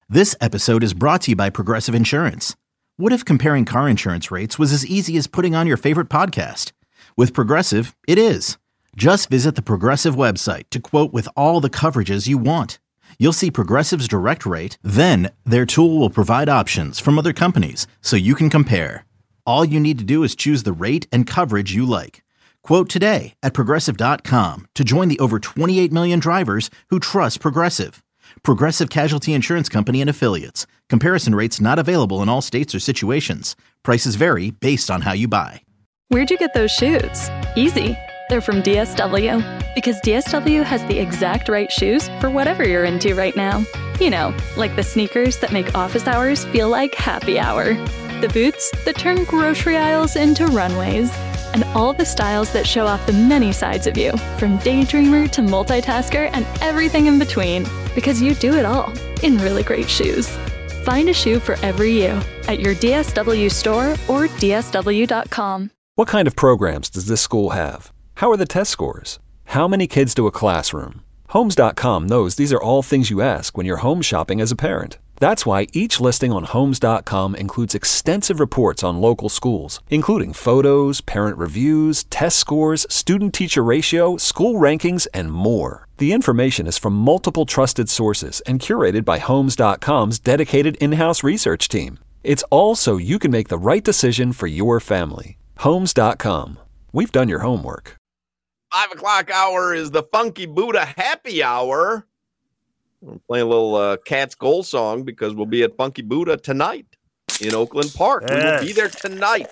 This episode is brought to you by Progressive Insurance. What if comparing car insurance rates was as easy as putting on your favorite podcast? With Progressive, it is. Just visit the Progressive website to quote with all the coverages you want. You'll see Progressive's direct rate, then their tool will provide options from other companies so you can compare. All you need to do is choose the rate and coverage you like. Quote today at Progressive.com to join the over 28 million drivers who trust Progressive. Progressive Casualty Insurance Company and Affiliates. Comparison rates not available in all states or situations. Prices vary based on how you buy. Where'd you get those shoes? Easy. They're from DSW. Because DSW has the exact right shoes for whatever you're into right now. You know, like the sneakers that make office hours feel like happy hour. The boots that turn grocery aisles into runways. And all the styles that show off the many sides of you, from daydreamer to multitasker and everything in between. Because you do it all in really great shoes. Find a shoe for every you at your DSW store or DSW.com. What kind of programs does this school have? How are the test scores? How many kids to a classroom? Homes.com knows these are all things you ask when you're home shopping as a parent. That's why each listing on Homes.com includes extensive reports on local schools, including photos, parent reviews, test scores, student-teacher ratio, school rankings, and more. The information is from multiple trusted sources and curated by Homes.com's dedicated in-house research team. It's all so you can make the right decision for your family. Homes.com. We've done your homework. 5 o'clock hour is the Funky Buddha Happy Hour. We're playing a little Cat's Goal song because we'll be at Funky Buddha tonight in Oakland Park. Yes. We will be there tonight,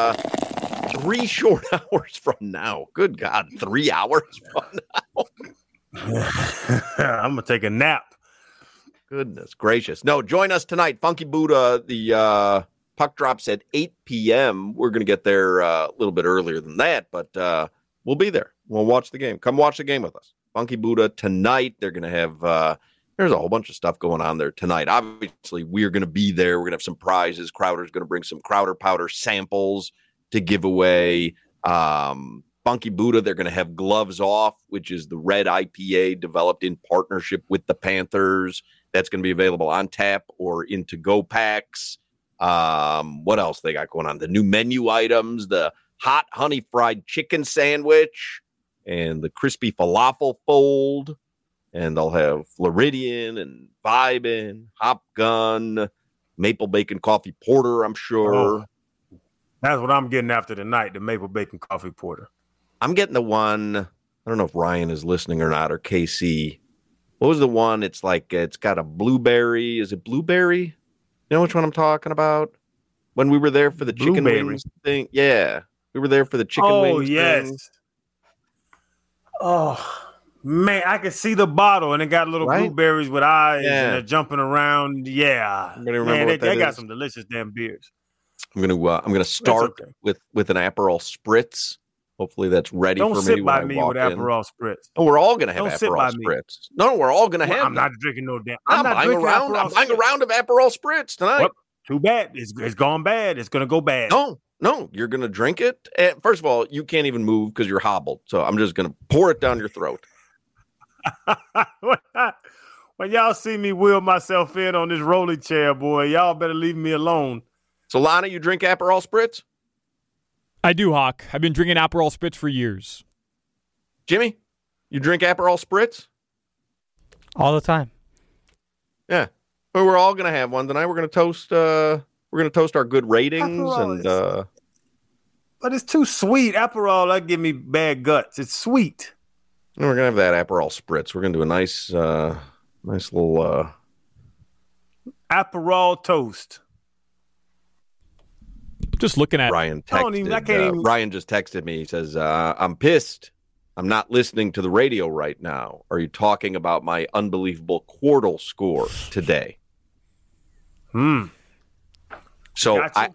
3 short hours from now. Good God, 3 hours from now. I'm going to take a nap. Goodness gracious. No, join us tonight. Funky Buddha, the puck drops at 8 p.m. We're going to get there a little bit earlier than that, but we'll be there. We'll watch the game. Come watch the game with us. Funky Buddha tonight. They're going to have there's a whole bunch of stuff going on there tonight. Obviously, we're going to be there. We're going to have some prizes. Crowder's going to bring some Crowder powder samples to give away. Funky Buddha, they're going to have Gloves Off, which is the red IPA developed in partnership with the Panthers. That's going to be available on tap or in to-go packs. What else they got going on? The new menu items, the hot honey fried chicken sandwich, and the crispy falafel fold. And they'll have Floridian and Vibin, Hop Gun, Maple Bacon Coffee Porter, I'm sure. Oh, that's what I'm getting after tonight, the Maple Bacon Coffee Porter. I'm getting the one, I don't know if Ryan is listening or not, or KC. What was the one? It's like, it's got a blueberry. Is it blueberry? You know which one I'm talking about? When we were there for the chicken wings thing. Yeah. We were there for the chicken wings thing. Oh, man, I can see the bottle, and it got little blueberries with eyes, and they're jumping around. Yeah, man, they got some delicious damn beers. I'm gonna start with an Aperol Spritz. Hopefully that's ready for me. Don't sit by me with Aperol Spritz. Oh, we're all gonna have Aperol Spritz. No, we're all gonna have. I'm not drinking no damn. I'm buying a round of Aperol Spritz tonight. Well, too bad. It's gone bad. It's gonna go bad. No, you're gonna drink it. First of all, you can't even move because you're hobbled. So I'm just gonna pour it down your throat. When y'all see me wheel myself in on this rolling chair, boy, y'all better leave me alone. So, Lana, you drink Aperol Spritz? I do, Hawk. I've been drinking Aperol Spritz for years. Jimmy, you drink Aperol Spritz? All the time. Yeah. Well, we're all going to have one tonight. We're going to toast our good ratings. But it's too sweet. Aperol, that give me bad guts. It's sweet. And we're going to have that Aperol Spritz. We're going to do a nice little Aperol toast. Just looking at Ryan Ryan just texted me. He says, I'm pissed. I'm not listening to the radio right now. Are you talking about my unbelievable Quirtle score today? So gotcha.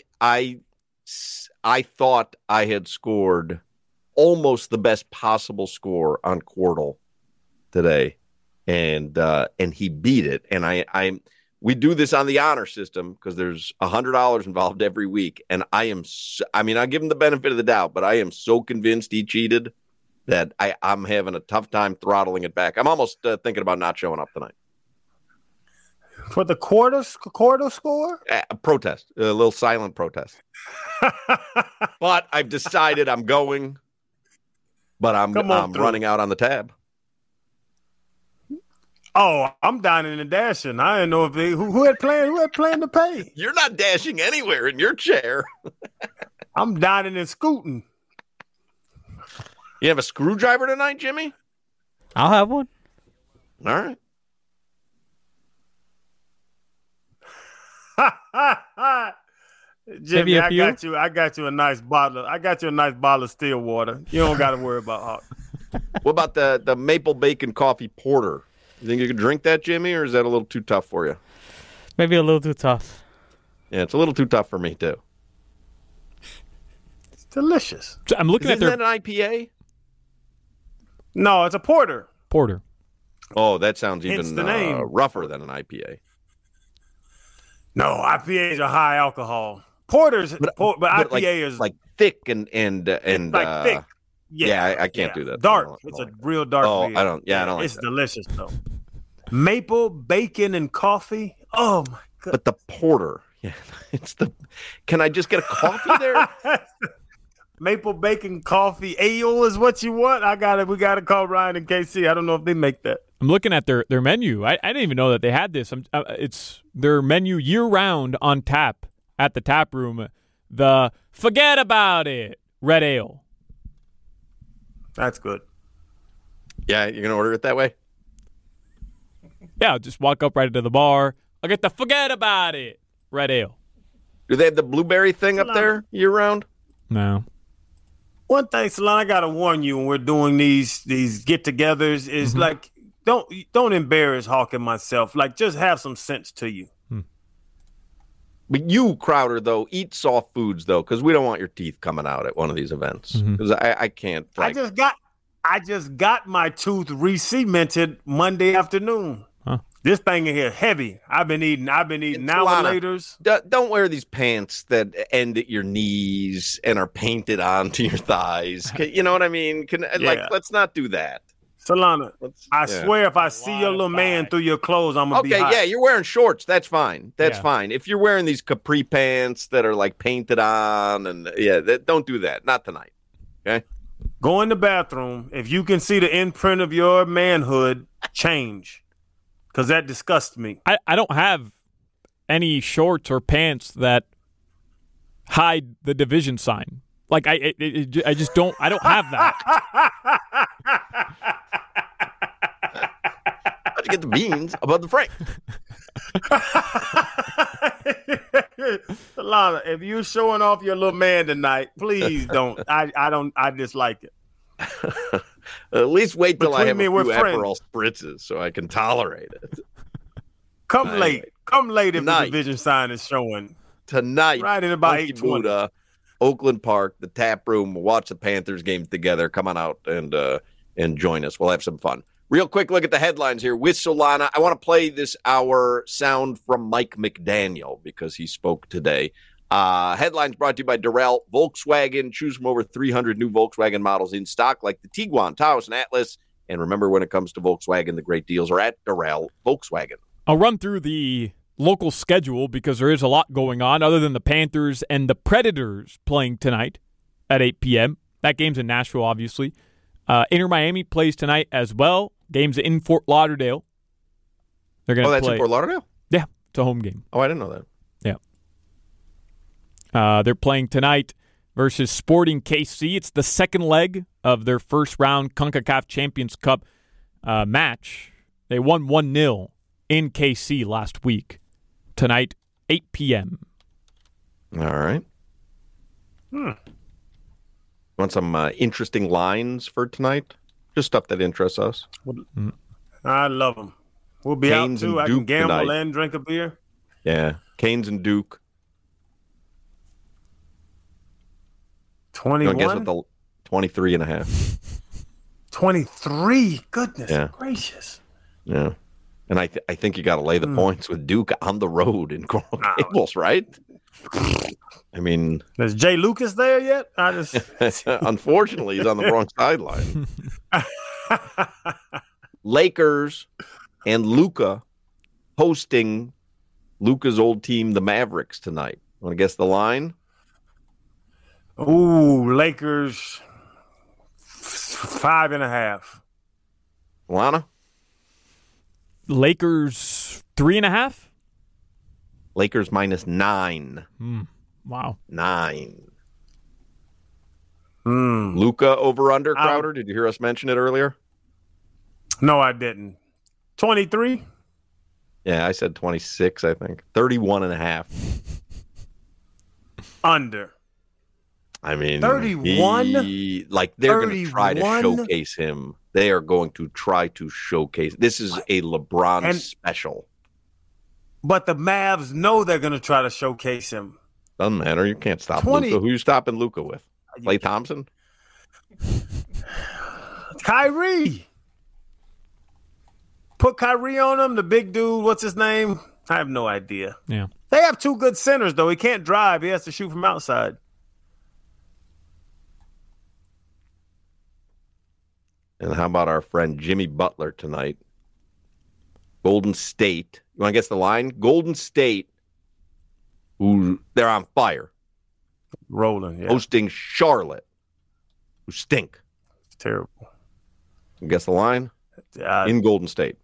I thought I had scored almost the best possible score on Quirtle today, and he beat it. And we do this on the honor system because there's $100 involved every week, and I give him the benefit of the doubt, but I am so convinced he cheated that I'm having a tough time throttling it back. I'm almost thinking about not showing up tonight. For the quarter score? A protest, a little silent protest. But I've decided I'm going, but I'm running out on the tab. Oh, I'm dining and dashing. I didn't know if who had planned to pay. You're not dashing anywhere in your chair. I'm dining and scooting. You have a screwdriver tonight, Jimmy? I'll have one. All right. Jimmy, I got you a nice bottle. I got you a nice bottle of still water. You don't got to worry about Hawk. What about the maple bacon coffee porter? You think you could drink that, Jimmy, or is that a little too tough for you? Maybe a little too tough. Yeah, it's a little too tough for me too. It's delicious. So I'm looking at Isn't that an IPA? No, it's a porter. Porter. Oh, that sounds even rougher than an IPA. No, IPAs are high alcohol. Porters, but IPA is like thick and like thick. Yeah, I can't do that. Dark. It's a real dark beer. I don't like it's that. Delicious though. Maple, bacon, and coffee. Oh my god! But the porter, Can I just get a coffee there? Maple, bacon, coffee, ale is what you want. We gotta call Ryan and KC. I don't know if they make that. I'm looking at their menu. I didn't even know that they had this. It's their menu year round on tap at the tap room. The Forget About It Red Ale. That's good. Yeah, you're gonna order it that way? Yeah, I'll just walk up right into the bar. I'll get the Forget About It Red Ale. Do they have the blueberry thing up there year round? No. One thing, Salon, I gotta warn you when we're doing these get-togethers is like don't embarrass Hawk and myself. Like, just have some sense to you. But you, Crowder, though, eat soft foods though, because we don't want your teeth coming out at one of these events. Because I can't. Like, I just got my tooth re-cemented Monday afternoon. Huh. This thing in here heavy. I've been eating Now-a-laters. Don't wear these pants that end at your knees and are painted onto your thighs. You know what I mean? Let's not do that. Solana, I swear if I see your little man through your clothes, I'm going to be hot. Okay, yeah, you're wearing shorts. That's fine. That's fine. If you're wearing these capri pants that are like painted on, and don't do that. Not tonight. Okay? Go in the bathroom. If you can see the imprint of your manhood, change. Because that disgusts me. I don't have any shorts or pants that hide the division sign. Like, I just don't. I don't have that. How'd you get the beans above the frame? Solana, if you're showing off your little man tonight, please don't. I dislike it. At least wait till I have a few Aperol spritzes so I can tolerate it. Come late if the division sign is showing. Tonight, right in about 8:20. Oakland Park, the tap room. We'll watch the Panthers game together. Come on out and join us. We'll have some fun. Real quick look at the headlines here with Solana. I want to play this hour sound from Mike McDaniel because he spoke today. Headlines brought to you by Darrell Volkswagen. Choose from over 300 new Volkswagen models in stock like the Tiguan, Taos, and Atlas. And remember, when it comes to Volkswagen, the great deals are at Darrell Volkswagen. I'll run through the local schedule because there is a lot going on other than the Panthers and the Predators playing tonight at 8 p.m. That game's in Nashville, obviously. Inter Miami plays tonight as well. Game's in Fort Lauderdale. They're going to play. That's in Fort Lauderdale? Yeah, it's a home game. Oh, I didn't know that. Yeah. They're playing tonight versus Sporting KC. It's the second leg of their first round CONCACAF Champions Cup match. They won 1-0 in KC last week. Tonight, 8 p.m. All right. Want some interesting lines for tonight? Just stuff that interests us. I love them. We'll be Canes out, too. I can gamble tonight. And drink a beer. Yeah. Canes and Duke. 21? Guess what the 23 and a half. 23? Goodness gracious. Yeah. And I think you got to lay the points with Duke on the road in Coral Gables, right? I mean, is Jay Lucas there yet? Unfortunately, he's on the wrong sideline. Lakers and Luka hosting Luka's old team, the Mavericks, tonight. Want to guess the line? Ooh, Lakers 5.5. Lana? Lakers 3.5. Lakers -9. Wow. 9. Luka over under, Crowder. Did you hear us mention it earlier? No, I didn't. 23? Yeah, I said 26, I think. 31.5. Under. I mean, 31? They're going to try to showcase him. They are going to try to showcase. This is a LeBron special. But the Mavs know they're going to try to showcase him. Doesn't matter. You can't stop Luka. Who are you stopping Luka with? Klay Thompson? Kyrie. Put Kyrie on him, the big dude. What's his name? I have no idea. Yeah. They have two good centers, though. He can't drive. He has to shoot from outside. And how about our friend Jimmy Butler tonight? Golden State. You want to guess the line? Golden State, who they're on fire. Rolling, yeah. Hosting Charlotte, who stink. It's terrible. You guess the line? In Golden State.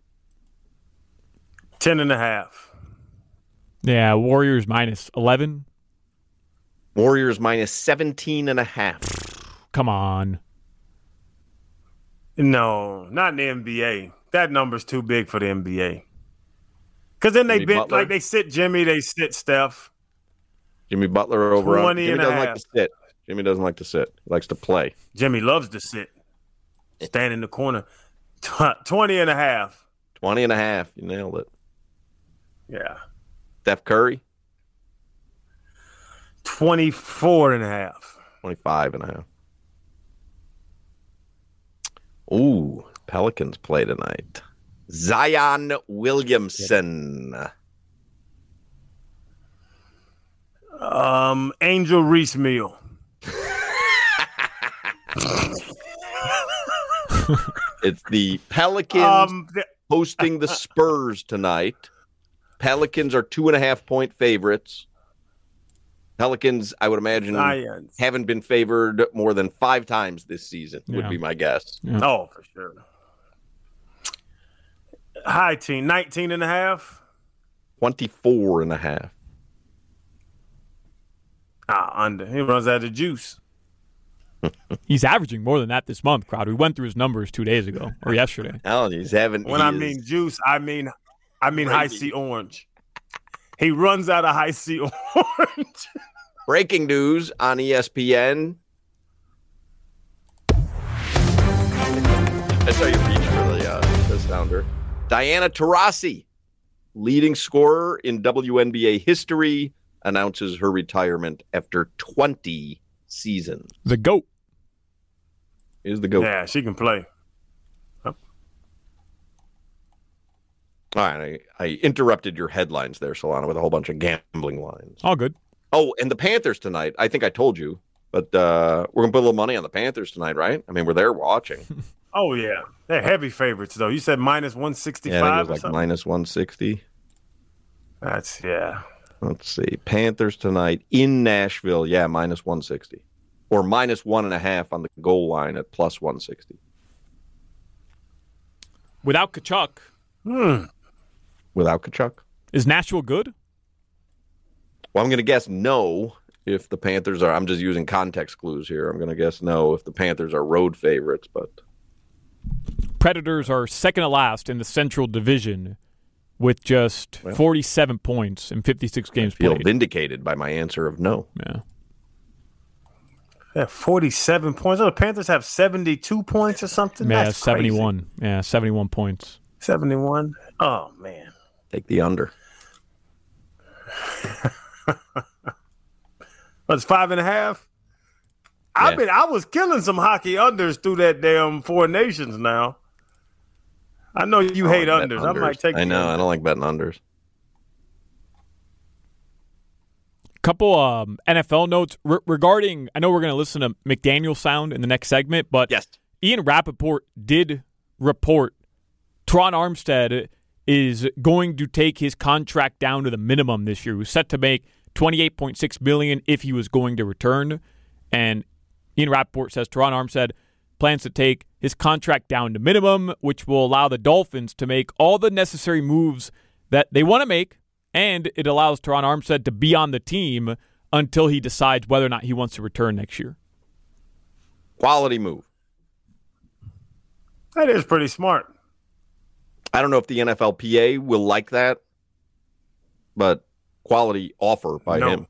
10.5. Yeah, Warriors -11. Warriors -17.5. Come on. No, not in the NBA. That number's too big for the NBA. Because then they sit Jimmy, they sit Steph. Jimmy Butler over 20 Jimmy and doesn't a like half. to sit. Jimmy doesn't like to sit. He likes to play. Jimmy loves to sit. Stand in the corner. 20.5. 20.5. You nailed it. Yeah. Steph Curry? 24.5. 25.5. Ooh, Pelicans play tonight. Zion Williamson. Angel Reese Meal. It's the Pelicans hosting the Spurs tonight. Pelicans are 2.5-point favorites. Pelicans, I would imagine, haven't been favored more than 5 times this season, would be my guess. Yeah. Oh, for sure. High team, 19.5. 24.5. Under. He runs out of juice. He's averaging more than that this month, Crowd. We went through his numbers 2 days ago or yesterday. He's having. When I mean juice, I mean High C Orange. He runs out of High C Orange. Breaking news on ESPN. That's how you reach for the sounder. Diana Taurasi, leading scorer in WNBA history, announces her retirement after 20 seasons. The GOAT. Is the GOAT. Yeah, she can play. All right, I interrupted your headlines there, Solana, with a whole bunch of gambling lines. All good. Oh, and the Panthers tonight. I think I told you, but we're going to put a little money on the Panthers tonight, right? I mean, we're there watching. Oh, yeah. They're heavy favorites, though. You said -165 Yeah, I think it or was like something? -160. That's, yeah. Let's see. Panthers tonight in Nashville. Yeah, -160. Or -1.5 on the goal line at +160. Without Kachuk, Without Kachuk? is Nashville good? Well, I'm going to guess no if the Panthers are. I'm just using context clues here. I'm going to guess no if the Panthers are road favorites, but Predators are second to last in the Central Division with just 47 points in 56 games I feel played. vindicated by my answer of no. Yeah. They have 47 points. Oh, the Panthers have 72 points or something? Yeah, That's 71. crazy. Yeah, 71 points. 71? Oh, man. Take the under. That's 5.5? I was killing some hockey unders through that damn Four Nations now. I know you hate unders. I might take I know. the I don't like betting unders. Couple NFL notes regarding, I know we're going to listen to McDaniel sound in the next segment, but Yes. Ian Rappaport did report Teron Armstead is going to take his contract down to the minimum this year. He was set to make $28.6 million if he was going to return. And Ian Rappaport says Teron Armstead plans to take his contract down to minimum, which will allow the Dolphins to make all the necessary moves that they want to make, and it allows Teron Armstead to be on the team until he decides whether or not he wants to return next year. Quality move. That is pretty smart. I don't know if the NFLPA will like that, but quality offer by him.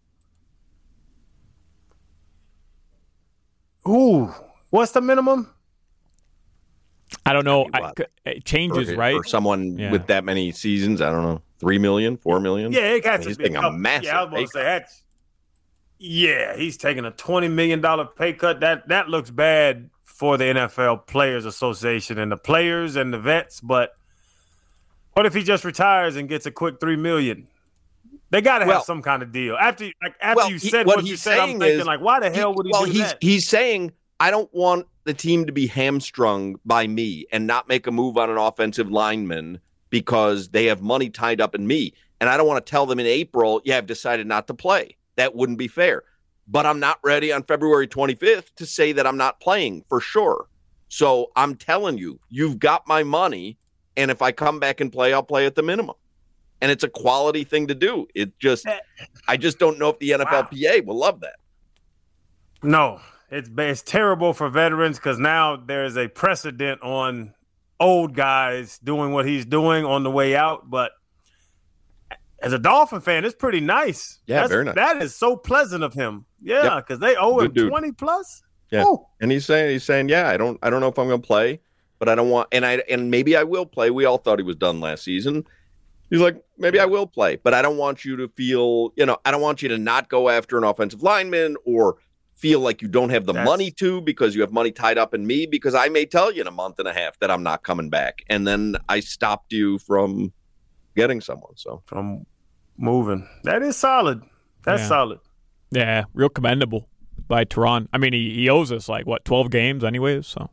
Ooh, what's the minimum? I don't know. It changes, right? For someone with that many seasons, I don't know, 3 million, 4 million. Yeah, it has to he's be taking a massive. Yeah, I was about to say that's. Yeah, he's taking a $20 million pay cut. That looks bad for the NFL Players Association and the players and the vets. But what if he just retires and gets a quick $3 million? They got to have some kind of deal. After you said what you said, I'm thinking, like, why the hell would he do that? He's saying, I don't want the team to be hamstrung by me and not make a move on an offensive lineman because they have money tied up in me. And I don't want to tell them in April, I've decided not to play. That wouldn't be fair. But I'm not ready on February 25th to say that I'm not playing for sure. So I'm telling you, you've got my money. And if I come back and play, I'll play at the minimum. And it's a quality thing to do. I just don't know if the NFLPA will love that. No, it's terrible for veterans because now there's a precedent on old guys doing what he's doing on the way out. But as a Dolphin fan, it's pretty nice. Yeah, very nice. That is so pleasant of him. Yeah, because they owe him 20 plus. Yeah, and he's saying, I don't know if I'm going to play, but I don't want, and maybe I will play. We all thought he was done last season. He's like, maybe I will play, but I don't want you to feel, I don't want you to not go after an offensive lineman or feel like you don't have the money to because you have money tied up in me, because I may tell you in a month and a half that I'm not coming back. And then I stopped you from getting someone. So from moving. That is solid. That's solid. Yeah, real commendable by Teron. I mean, he owes us 12 games anyways, so.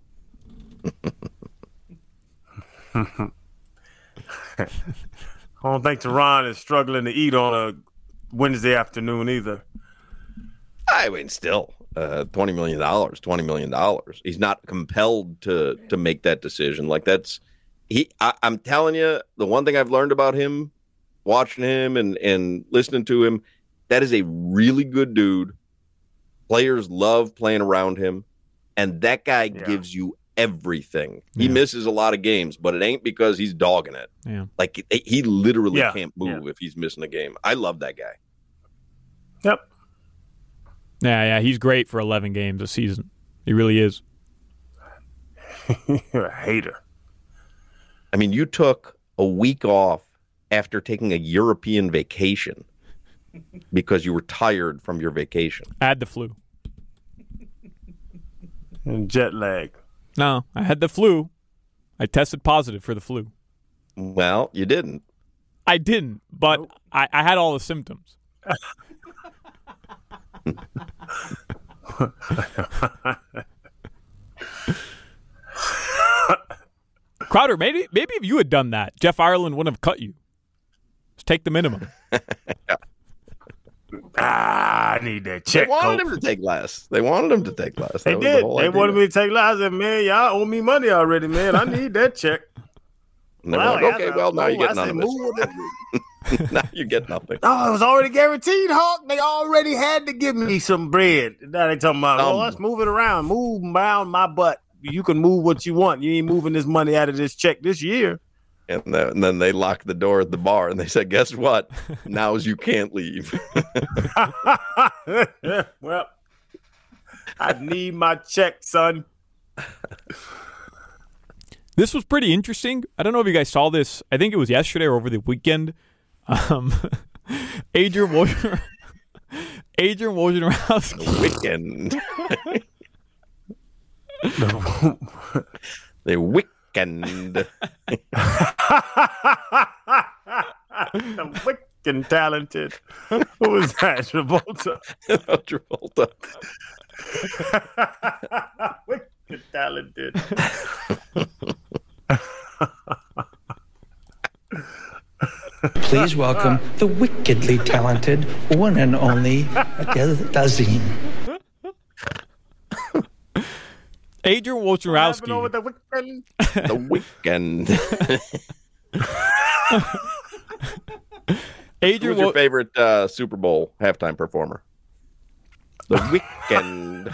I don't think Teron is struggling to eat on a Wednesday afternoon either. I mean, still, $20 million. He's not compelled to make that decision. I'm telling you, the one thing I've learned about him, watching him and listening to him, that is a really good dude. Players love playing around him, and that guy gives you everything. He misses a lot of games, but it ain't because he's dogging it. Yeah. He literally can't move if he's missing a game. I love that guy. Yep. Yeah, he's great for 11 games a season. He really is. You're a hater. I mean, you took a week off after taking a European vacation because you were tired from your vacation. I had the flu. And jet lag. No, I had the flu. I tested positive for the flu. Well, you didn't. I didn't, but I had all the symptoms. Crowder, maybe if you had done that, Jeff Ireland wouldn't have cut you. Just take the minimum. I need that check. They wanted him to take less. They did. They wanted me to take less. I said, man, y'all owe me money already, man. I need that check. And they're like, okay, well, now you get none of this. Now you get nothing. Oh, it was already guaranteed, Hawk. They already had to give me some bread. Now they talking about, let's move it around. Move around my butt. You can move what you want. You ain't moving this money out of this check this year. And then they locked the door at the bar and they said, guess what? Now you can't leave. Well, I need my check, son. This was pretty interesting. I don't know if you guys saw this. I think it was yesterday or over the weekend. Adrian Wojnarowski. The weekend. The weekend. The wicked talented. Who was that? Travolta. Travolta. Wicked talented. Please welcome the wickedly talented one and only Dazim. Adrian Wojnarowski. Over the weekend. The weekend. Adrian, who's your favorite Super Bowl halftime performer? The weekend.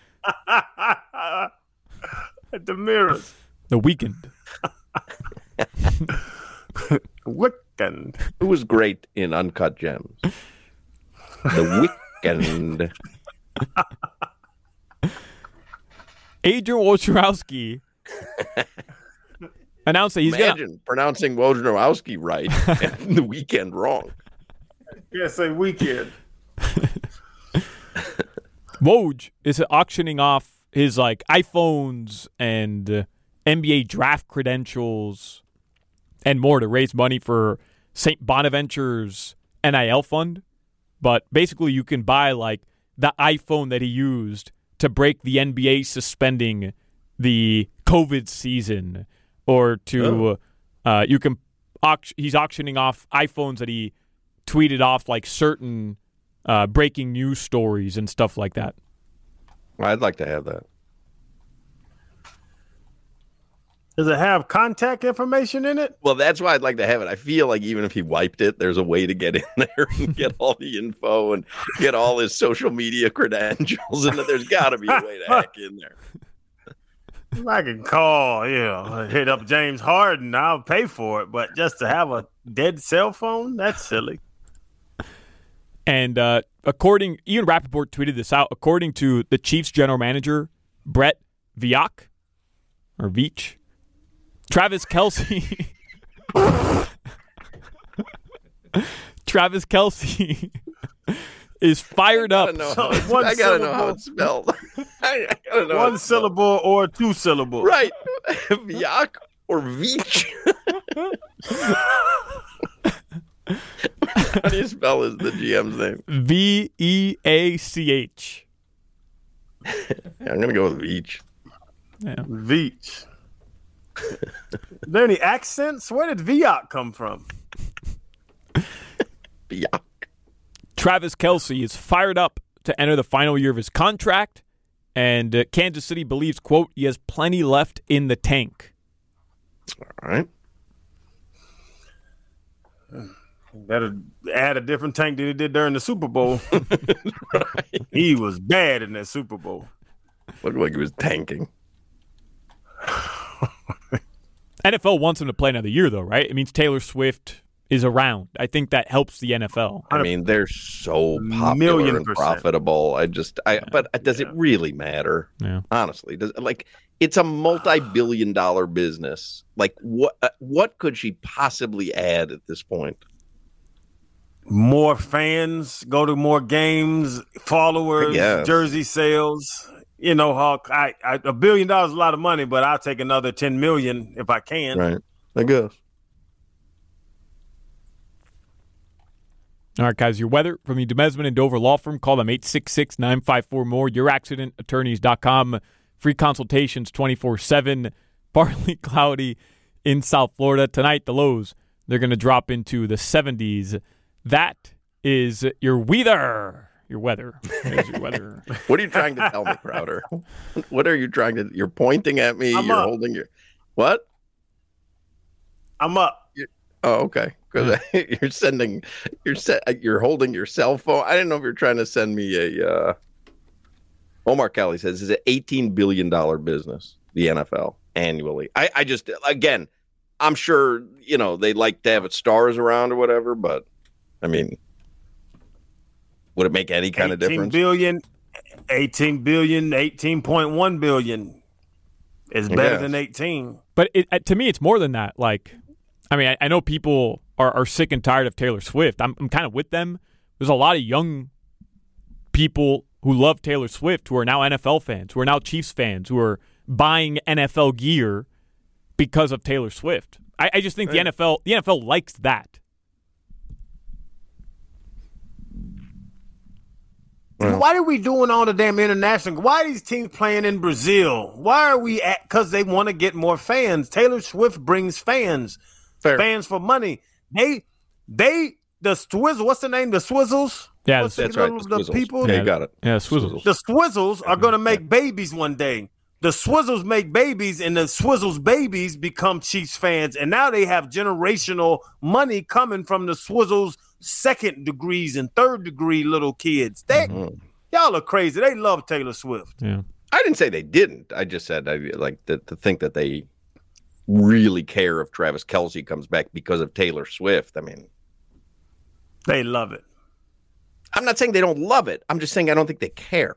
At the mirrors. The Weeknd. Weekend. Who was great in Uncut Gems? The weekend. Adrian Wojnarowski announced that he's Imagine pronouncing Wojnarowski right and the weekend wrong. Yeah, say weekend. Woj is auctioning off his iPhones and NBA draft credentials and more to raise money for St. Bonaventure's NIL fund. But basically, you can buy the iPhone that he used to break the NBA suspending the COVID season, or to he's auctioning off iPhones that he tweeted off certain breaking news stories and stuff like that. I'd like to have that. Does it have contact information in it? Well, that's why I'd like to have it. I feel like even if he wiped it, there's a way to get in there and get all the info and get all his social media credentials, and there's got to be a way to hack in there. I can call, hit up James Harden. I'll pay for it, but just to have a dead cell phone, that's silly. And Ian Rappaport tweeted this out. According to the Chiefs general manager, Brett Veach, Travis Kelce is fired up. I gotta know how it's spelled. I gotta know one syllable or two syllables. Right. Veach or Veach. How do you spell the GM's name? Veach. I'm gonna go with Veach. Yeah. Veach. Is there any accents? Where did Veach come from? Veach. Travis Kelce is fired up to enter the final year of his contract, and Kansas City believes, quote, he has plenty left in the tank. All right. Better add a different tank than he did during the Super Bowl. Right. He was bad in that Super Bowl. Looked like he was tanking. NFL wants him to play another year, though, right? It means Taylor Swift is around. I think that helps the NFL. I mean, they're so popular and profitable. But does it really matter? Yeah. Honestly, it's a multi-billion-dollar business. What could she possibly add at this point? More fans, go to more games, followers, jersey sales. Hawk, $1 billion is a lot of money, but I'll take another $10 million if I can. Right. I guess. All right, guys, your weather from the Demesman and Dover Law Firm. Call them 866-954-MORE. YourAccidentAttorneys.com. Free consultations 24/7. Partly cloudy in South Florida. Tonight, the lows, they're going to drop into the 70s. That is your weather. Your weather. There's your weather. What are you trying to tell me, Crowder? What are you trying to? You're pointing at me. You're holding your. What? I'm up. Oh, okay. Because you're holding your cell phone. I didn't know if you're trying to send me a. Omar Kelly says it's an $18 billion business, the NFL annually. I just, again, I'm sure they like to have its stars around or whatever, but I mean. Would it make any kind of difference? 18 billion, 18.1 billion is better than 18. But to me, it's more than that. I know people are sick and tired of Taylor Swift. I'm kind of with them. There's a lot of young people who love Taylor Swift who are now NFL fans, who are now Chiefs fans, who are buying NFL gear because of Taylor Swift. I just think the NFL likes that. Why are we doing all the damn international? Why are these teams playing in Brazil? Why are we at? Because they want to get more fans. Taylor Swift brings fans. Fair. Fans for money. The Swizzle, what's the name? The Swizzles? Yeah, What's That's the, right. The people? Yeah, you got it. Yeah, Swizzles. The Swizzles are going to make babies one day. The Swizzles make babies, and the Swizzles babies become Chiefs fans. And now they have generational money coming from the Swizzles second degrees and third degree little kids. Y'all are crazy. They love Taylor Swift. Yeah. I didn't say they didn't. I just said I like to think that they really care if Travis Kelce comes back because of Taylor Swift. I mean, they love it. I'm not saying they don't love it. I'm just saying I don't think they care.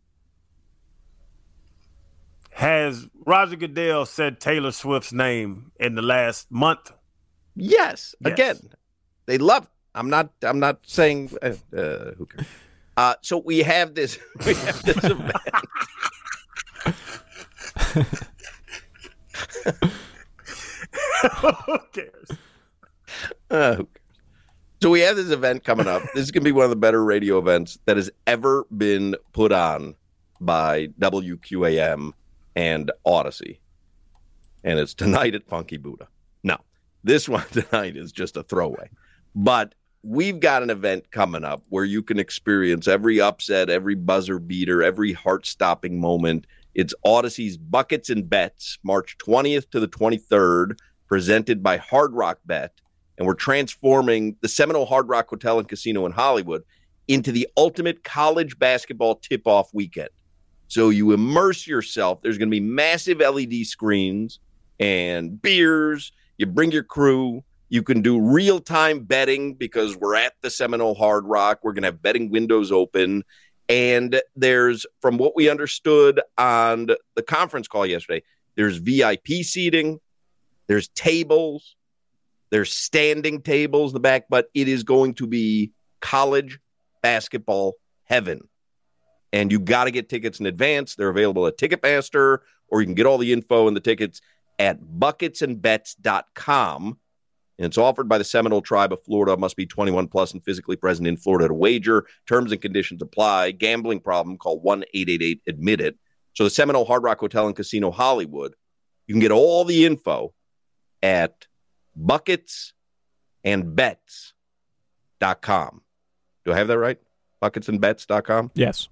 Has Roger Goodell said Taylor Swift's name in the last month? Yes. Again, they love it. I'm not saying who cares. So we have this event. Who cares? So we have this event coming up. This is going to be one of the better radio events that has ever been put on by WQAM and Odyssey. And it's tonight at Funky Buddha. No, this one tonight is just a throwaway. But we've got an event coming up where you can experience every upset, every buzzer beater, every heart-stopping moment. It's Odyssey's Buckets and Bets, March 20th to the 23rd, presented by Hard Rock Bet. And we're transforming the Seminole Hard Rock Hotel and Casino in Hollywood into the ultimate college basketball tip-off weekend. So you immerse yourself. There's going to be massive LED screens and beers. You bring your crew. You can do real-time betting because we're at the Seminole Hard Rock. We're going to have betting windows open. And there's, from what we understood on the conference call yesterday, there's VIP seating. There's tables. There's standing tables in the back, but it is going to be college basketball heaven. And you got to get tickets in advance. They're available at Ticketmaster, or you can get all the info and the tickets at bucketsandbets.com. And it's offered by the Seminole Tribe of Florida. Must be 21 plus and physically present in Florida to wager. Terms and conditions apply. Gambling problem, call 1-888-ADMIT-IT. So the Seminole Hard Rock Hotel and Casino Hollywood. You can get all the info at bucketsandbets.com. Do I have that right? Bucketsandbets.com? Yes.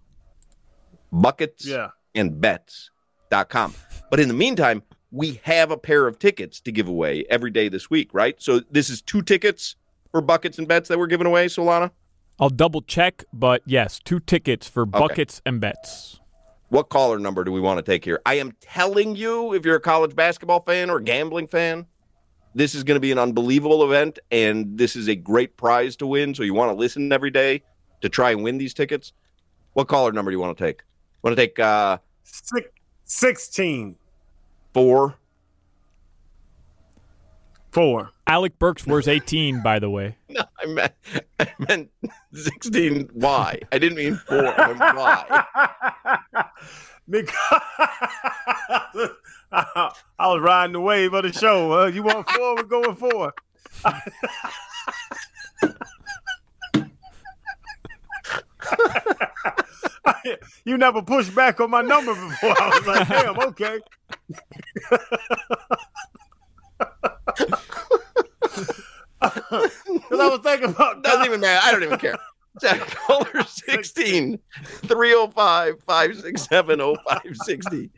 Bucketsandbets.com. But in the meantime, we have a pair of tickets to give away every day this week, right? So this is 2 tickets for Buckets and Bets that we're giving away, Solana? I'll double check, but yes, 2 tickets for Buckets and Bets. What caller number do we want to take here? I am telling you, if you're a college basketball fan or a gambling fan, this is going to be an unbelievable event, and this is a great prize to win, so you want to listen every day to try and win these tickets. What caller number do you want to take? Want to take 16. 4? Alec Burks wears 18, by the way. No, I meant 16. Why? I didn't mean 4. I meant why? Because I was riding the wave of the show. You want 4? We're going 4. You never pushed back on my number before. I was like, damn, okay. Because I was thinking about doesn't even matter. I don't even care. Caller 16 305-567-0560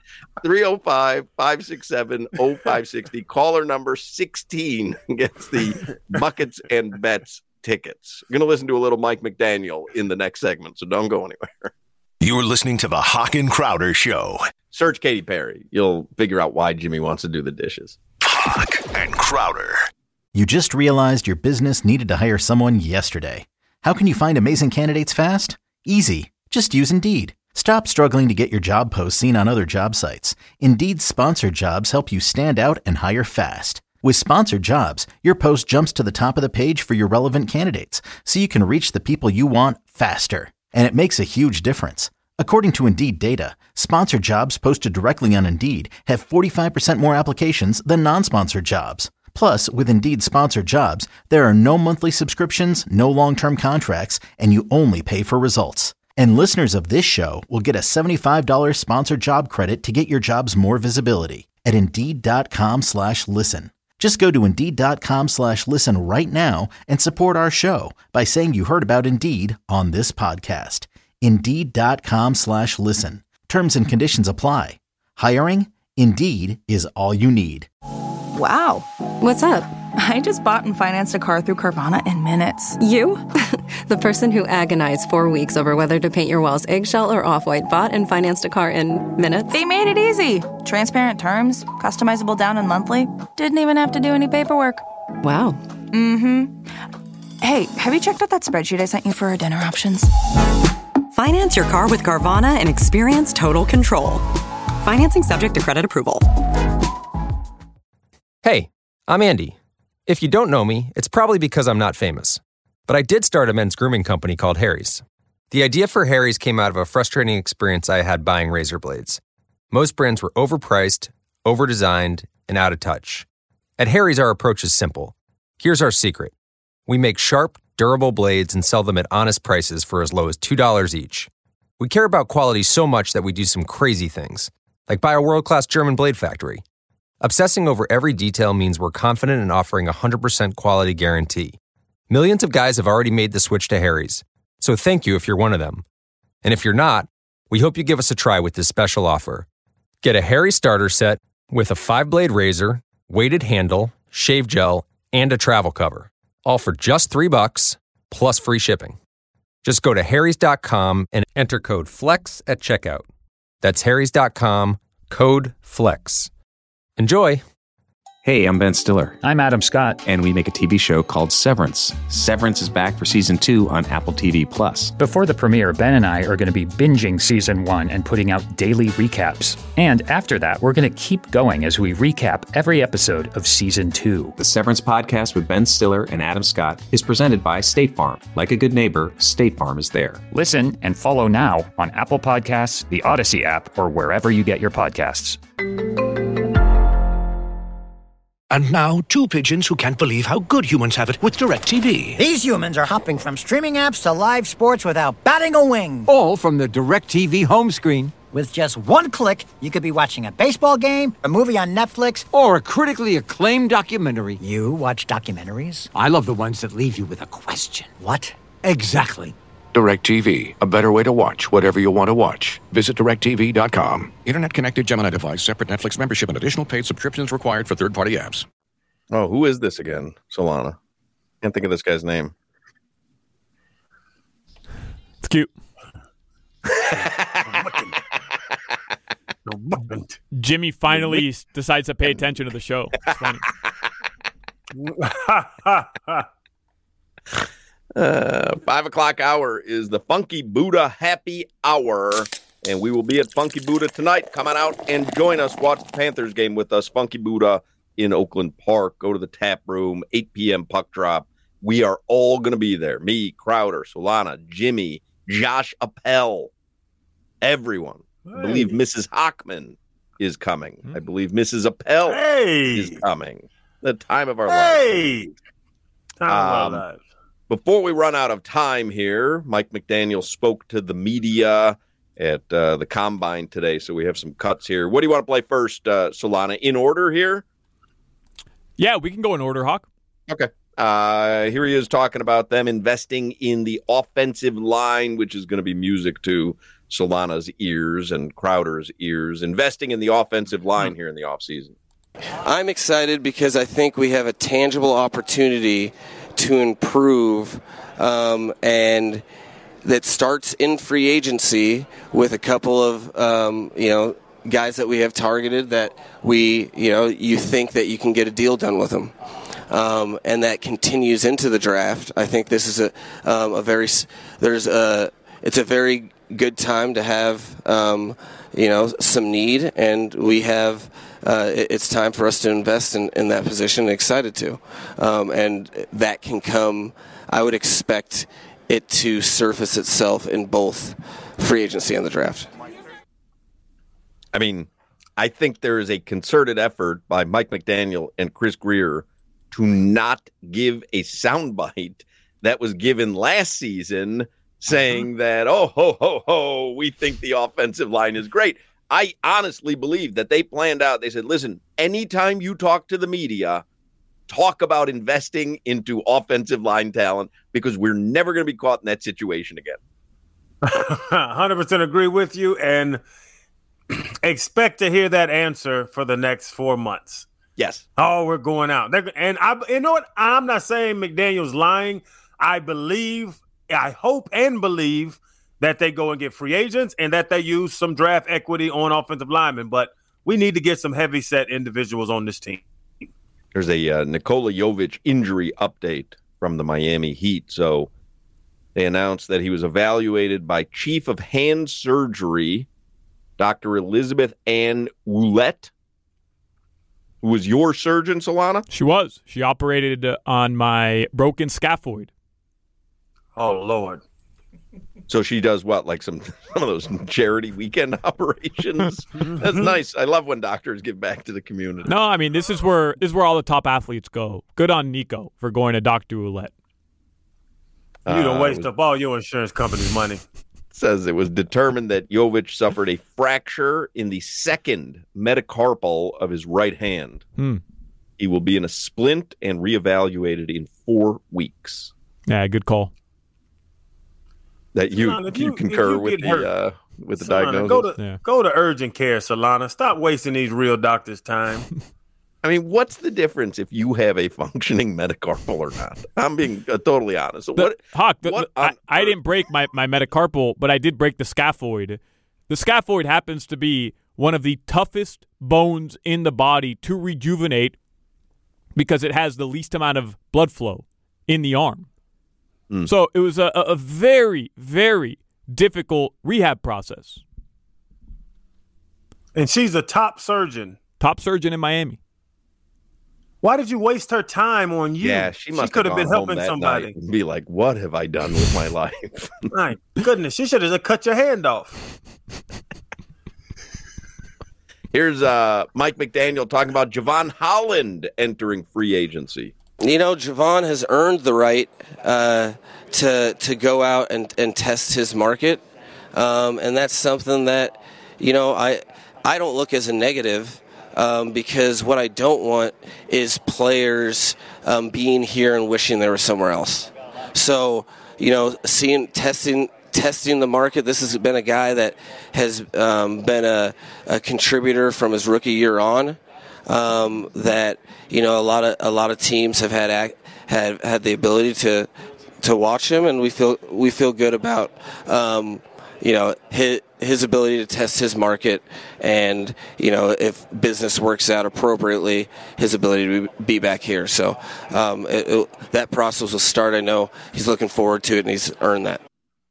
305-567-0560. Caller number 16 gets the Buckets and Bets tickets. We're going to listen to a little Mike McDaniel in the next segment, so don't go anywhere. You're listening to the Hawk and Crowder Show. Search Katy Perry. You'll figure out why Jimmy wants to do the dishes. Hawk and Crowder. You just realized your business needed to hire someone yesterday. How can you find amazing candidates fast? Easy. Just use Indeed. Stop struggling to get your job posts seen on other job sites. Indeed's sponsored jobs help you stand out and hire fast. With sponsored jobs, your post jumps to the top of the page for your relevant candidates, so you can reach the people you want faster. And it makes a huge difference. According to Indeed data, sponsored jobs posted directly on Indeed have 45% more applications than non-sponsored jobs. Plus, with Indeed sponsored jobs, there are no monthly subscriptions, no long-term contracts, and you only pay for results. And listeners of this show will get a $75 sponsored job credit to get your jobs more visibility at Indeed.com/listen. Just go to Indeed.com/listen right now and support our show by saying you heard about Indeed on this podcast. Indeed.com/listen. Terms and conditions apply. Hiring? Indeed is all you need. Wow. What's up? I just bought and financed a car through Carvana in minutes. You? The person who agonized 4 weeks over whether to paint your walls eggshell or off-white bought and financed a car in minutes? They made it easy. Transparent terms, customizable down and monthly. Didn't even have to do any paperwork. Wow. Mm-hmm. Hey, have you checked out that spreadsheet I sent you for our dinner options? Finance your car with Carvana and experience total control. Financing subject to credit approval. Hey, I'm Andy. If you don't know me, it's probably because I'm not famous. But I did start a men's grooming company called Harry's. The idea for Harry's came out of a frustrating experience I had buying razor blades. Most brands were overpriced, overdesigned, and out of touch. At Harry's, our approach is simple. Here's our secret. We make sharp, durable blades and sell them at honest prices for as low as $2 each. We care about quality so much that we do some crazy things, like buy a world-class German blade factory. Obsessing over every detail means we're confident in offering a 100% quality guarantee. Millions of guys have already made the switch to Harry's, so thank you if you're one of them. And if you're not, we hope you give us a try with this special offer. Get a Harry starter set with a 5-blade razor, weighted handle, shave gel, and a travel cover, all for just $3 plus free shipping. Just go to harrys.com and enter code FLEX at checkout. That's harrys.com, code FLEX. Enjoy! Hey, I'm Ben Stiller. I'm Adam Scott. And we make a TV show called Severance. Severance is back for Season 2 on Apple TV+. Before the premiere, Ben and I are going to be binging Season 1 and putting out daily recaps. And after that, we're going to keep going as we recap every episode of Season 2. The Severance podcast with Ben Stiller and Adam Scott is presented by State Farm. Like a good neighbor, State Farm is there. Listen and follow now on Apple Podcasts, the Odyssey app, or wherever you get your podcasts. And now, two pigeons who can't believe how good humans have it with DirecTV. These humans are hopping from streaming apps to live sports without batting a wing. All from the DirecTV home screen. With just one click, you could be watching a baseball game, a movie on Netflix, or a critically acclaimed documentary. You watch documentaries? I love the ones that leave you with a question. What? Exactly. DirecTV, a better way to watch whatever you want to watch. Visit DirecTV.com. Internet-connected Gemini device, separate Netflix membership, and additional paid subscriptions required for third-party apps. Oh, who is this again, Solana? Can't think of this guy's name. It's cute. Jimmy finally decides to pay attention to the show. It's funny. 5 o'clock hour is the Funky Buddha Happy Hour, and we will be at Funky Buddha tonight. Come on out and join us. Watch the Panthers game with us. Funky Buddha in Oakland Park. Go to the tap room. 8 p.m. puck drop. We are all going to be there. Me, Crowder, Solana, Jimmy, Josh Appel, everyone. Hey. I believe Mrs. Hockman is coming. I believe Mrs. Appel is coming. The time of our lives. Time of our lives. Before we run out of time here, Mike McDaniel spoke to the media at the Combine today, so we have some cuts here. What do you want to play first, Solana? In order here? Yeah, we can go in order, Hawk. Okay. Here he is talking about them investing in the offensive line, which is going to be music to Solana's ears and Crowder's ears, investing in the offensive line here in the offseason. I'm excited because I think we have a tangible opportunity to improve, and that starts in free agency with a couple of, guys that we have targeted that you think that you can get a deal done with them. And that continues into the draft. I think this is it's a very good time to have, some need, and we have, it's time for us to invest in that position. Excited to, and that can come. I would expect it to surface itself in both free agency and the draft. I mean, I think there is a concerted effort by Mike McDaniel and Chris Grier to not give a soundbite that was given last season saying that, we think the offensive line is great. I honestly believe that they planned out. They said, listen, anytime you talk to the media, talk about investing into offensive line talent because we're never going to be caught in that situation again. 100% agree with you, and expect to hear that answer for the next 4 months. Yes. Oh, we're going out. And you know what? I'm not saying McDaniel's lying. I hope and believe that they go and get free agents and that they use some draft equity on offensive linemen. But we need to get some heavy-set individuals on this team. There's a Nikola Jovic injury update from the Miami Heat. So they announced that he was evaluated by Chief of Hand Surgery, Dr. Elizabeth Ann Roulette, who was your surgeon, Solana? She was. She operated on my broken scaphoid. Oh, Lord. So she does what, like some of those charity weekend operations? That's nice. I love when doctors give back to the community. No, I mean, this is where all the top athletes go. Good on Nico for going to Dr. Roulette. You don't waste up all your insurance company's money. Says it was determined that Jovic suffered a fracture in the second metacarpal of his right hand. He will be in a splint and reevaluated in 4 weeks. Yeah, good call. That you concur with the diagnosis? Go to urgent care, Solana. Stop wasting these real doctors' time. I mean, what's the difference if you have a functioning metacarpal or not? I'm being totally honest. So I didn't break my metacarpal, but I did break the scaphoid. The scaphoid happens to be one of the toughest bones in the body to rejuvenate because it has the least amount of blood flow in the arm. So it was a very, very difficult rehab process. And she's a top surgeon. Top surgeon in Miami. Why did you waste her time on you? Yeah, she could have been helping somebody. And be like, what have I done with my life? My goodness, she should have just cut your hand off. Here's Mike McDaniel talking about Javon Holland entering free agency. You know, Javon has earned the right to go out and test his market, and that's something that, you know, I don't look as a negative because what I don't want is players being here and wishing they were somewhere else. So, you know, testing the market. This has been a guy that has been a contributor from his rookie year on. That, you know, a lot of teams have had the ability to watch him, and we feel good about you know, his ability to test his market, and, you know, if business works out appropriately, his ability to be back here. So that process will start. I know he's looking forward to it, and he's earned that.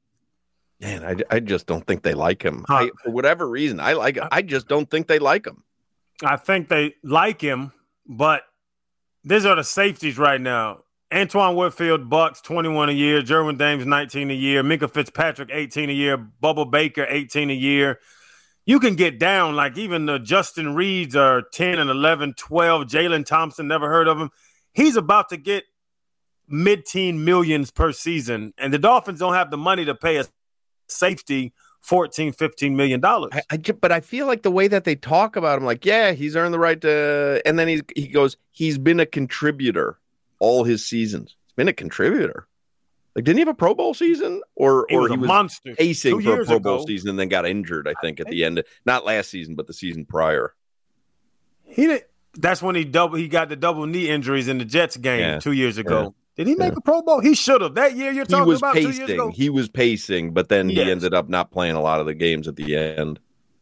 Man, I just don't think they like him. For whatever reason, I like him. I just don't think they like him. I think they like him, but these are the safeties right now. Antoine Whitfield, Bucks, 21 a year. Jerwin Dames, 19 a year. Minkah Fitzpatrick, 18 a year. Bubba Baker, 18 a year. You can get down, like even the Justin Reeds are 10 and 11, 12. Jalen Thompson, never heard of him. He's about to get mid-teen millions per season, and the Dolphins don't have the money to pay a safety $14-15 million. But I feel like the way that they talk about him, like, yeah, he's earned the right to, and then he goes, he's been a contributor all his seasons. He's been a contributor. Like, didn't he have a Pro Bowl season, or he was a monster pacing for a Pro Bowl season and then got injured? I think at the end, not last season, but the season prior. That's when he got the double knee injuries in the Jets game 2 years ago. Yeah. Did he make a Pro Bowl? He should have. That year you're talking about 2 years ago? He was pacing, but then he ended up not playing a lot of the games at the end.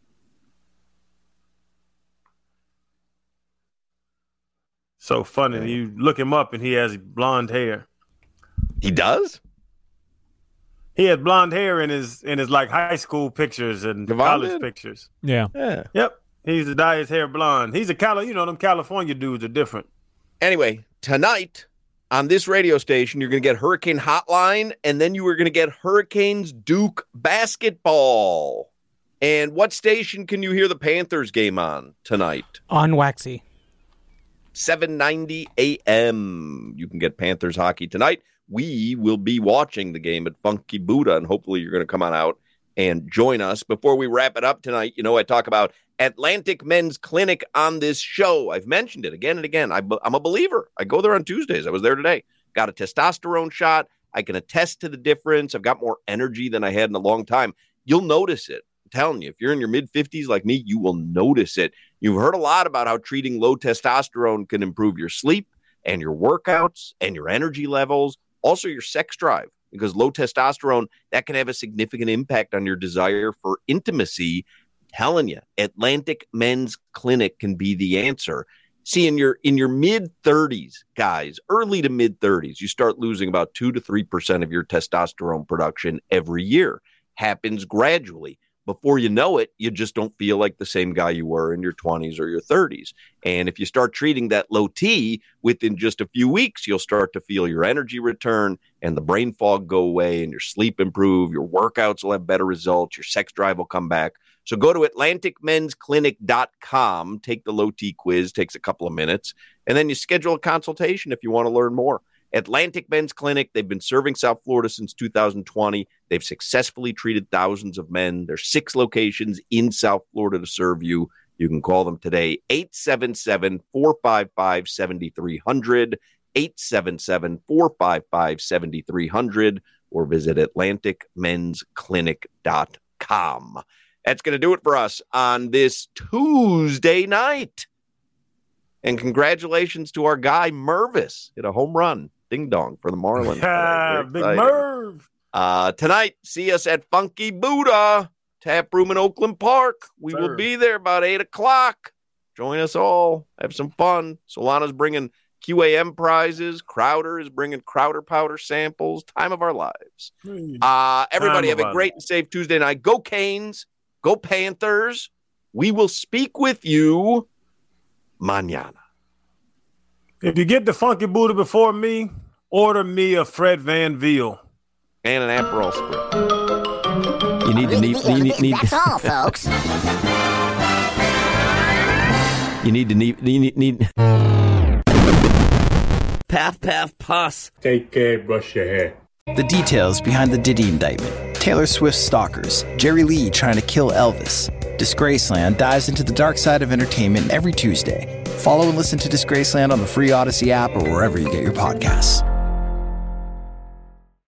So funny. You look him up and he has blonde hair. He does? He had blonde hair in his like high school pictures and college pictures. Yeah. Yep. He used to dye his hair blonde. He's them California dudes are different. Anyway, tonight on this radio station, you're going to get Hurricane Hotline, and then you are going to get Hurricanes Duke basketball. And what station can you hear the Panthers game on tonight? On Waxy. 7:90 a.m. You can get Panthers hockey tonight. We will be watching the game at Funky Buddha, and hopefully you're going to come on out and join us. Before we wrap it up tonight, I talk about Atlantic Men's Clinic on this show. I've mentioned it again and again. I'm a believer. I go there on Tuesdays. I was there today. Got a testosterone shot. I can attest to the difference. I've got more energy than I had in a long time. You'll notice it. I'm telling you, if you're in your mid-50s like me, you will notice it. You've heard a lot about how treating low testosterone can improve your sleep and your workouts and your energy levels, also your sex drive, because low testosterone, that can have a significant impact on your desire for intimacy. Telling you, Atlantic Men's Clinic can be the answer. See, in your mid-30s, guys, early to mid-30s, you start losing about 2 to 3% of your testosterone production every year. Happens gradually. Before you know it, you just don't feel like the same guy you were in your 20s or your 30s. And if you start treating that low T, within just a few weeks, you'll start to feel your energy return and the brain fog go away and your sleep improve. Your workouts will have better results. Your sex drive will come back. So go to AtlanticMen'sClinic.com, take the low T quiz, takes a couple of minutes, and then you schedule a consultation if you want to learn more. Atlantic Men's Clinic, they've been serving South Florida since 2020. They've successfully treated thousands of men. There's 6 locations in South Florida to serve you. You can call them today, 877-455-7300, 877-455-7300, or visit AtlanticMen'sClinic.com. That's going to do it for us on this Tuesday night. And congratulations to our guy, Mervis. Hit a home run. Ding dong for the Marlins. Big Merv. Tonight, see us at Funky Buddha Tap Room in Oakland Park. We will be there about 8 o'clock. Join us all. Have some fun. Solana's bringing QAM prizes. Crowder is bringing Crowder powder samples. Time of our lives. Everybody have a great and safe Tuesday night. Go Canes. Go Panthers. We will speak with you mañana. If you get the Funky Buddha before me, order me a Fred Van Veal. And an Aperol Spritz. You need. That's all, folks. You need. Path, puss. Take care, brush your hair. The details behind the Diddy indictment. Taylor Swift's stalkers. Jerry Lee trying to kill Elvis. Disgraceland dives into the dark side of entertainment every Tuesday. Follow and listen to Disgraceland on the free Odyssey app or wherever you get your podcasts.